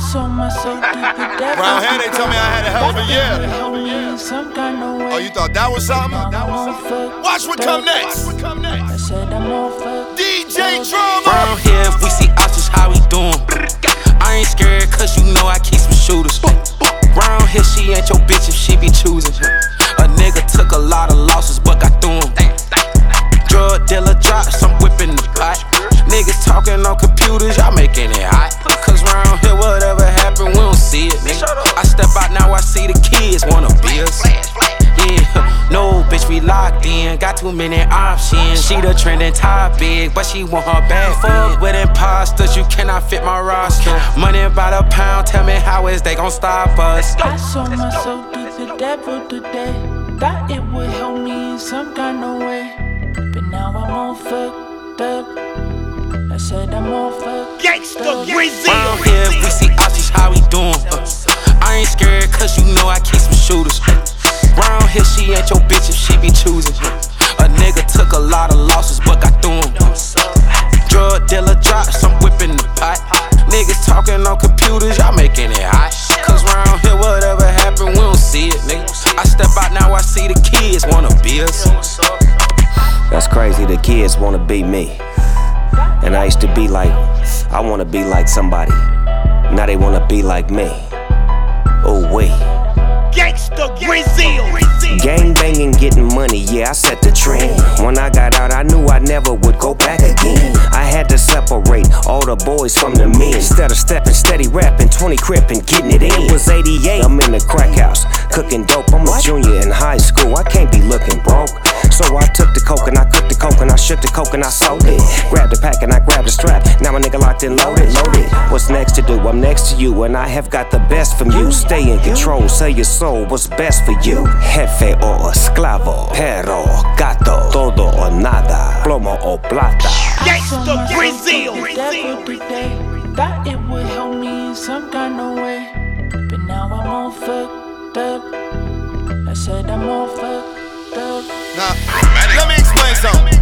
sold my soul deep in that. Round here, they told me I had a hell of a year. Some kind of way. Oh, you thought that was something? Watch what come next. I said I'm all fucked. DJ Drama. Round here, if we see us, just how we doing. I ain't scared, cause you know I keep some shooters. Round here, she ain't your bitch if she be choosing. A nigga took a lot of losses, but got through 'em. Drug dealer drops, I'm whipping the pot. Niggas talking on computers, y'all making it hot. Cause round here, whatever happen, we don't see it, nigga. I step out now, I see the kids wanna be us. Yeah, no, bitch, we locked in. Got too many options. She the trending topic, but she want her bag. Fuck with imposters, you cannot fit my roster. Money by the pound, tell me how is they gon' stop us? I sold my soul to the devil today. Thought it would help me in some kind of way, but now I'm all fucked up. I said I'm all fucked up. Round here, if we see us, just how we doing. I ain't scared, cause you know I keep some shooters. Round here, she ain't your bitch if she be choosing. A nigga took a lot of losses, but got through 'em. Drug dealer drops, I'm whipping the pot. Niggas talking on computers, y'all making it hot. Cause round here, whatever happen, we don't see it, nigga. I step out now, I see the kids wanna be us. That's crazy, the kids wanna be me. And I used to be like, I wanna be like somebody. Now they wanna be like me. Oh wait. Gang banging, getting money, yeah, I set the trend. When I got out, I knew I never would go back again. I had to separate all the boys from the men. Instead of stepping, steady rapping, 20 crip and getting it in. It was 88, I'm in the crack house, cooking dope. I'm a junior in high school, I can't be looking broke. So I took the coke and I cooked the coke and I shook the coke and I sold it. Grabbed the pack and I grabbed the strap, now a nigga locked and loaded. What's next to do? I'm next to you and I have got the best from you. Stay in control, say your soul, what's best for you. Jefe o esclavo, perro, gato, todo o nada, plomo o plata. I sold my soul to the devil today. Thought it would help me in some kind of way, but now I'm all fucked up. I said I'm all fucked up. Now, let me explain something.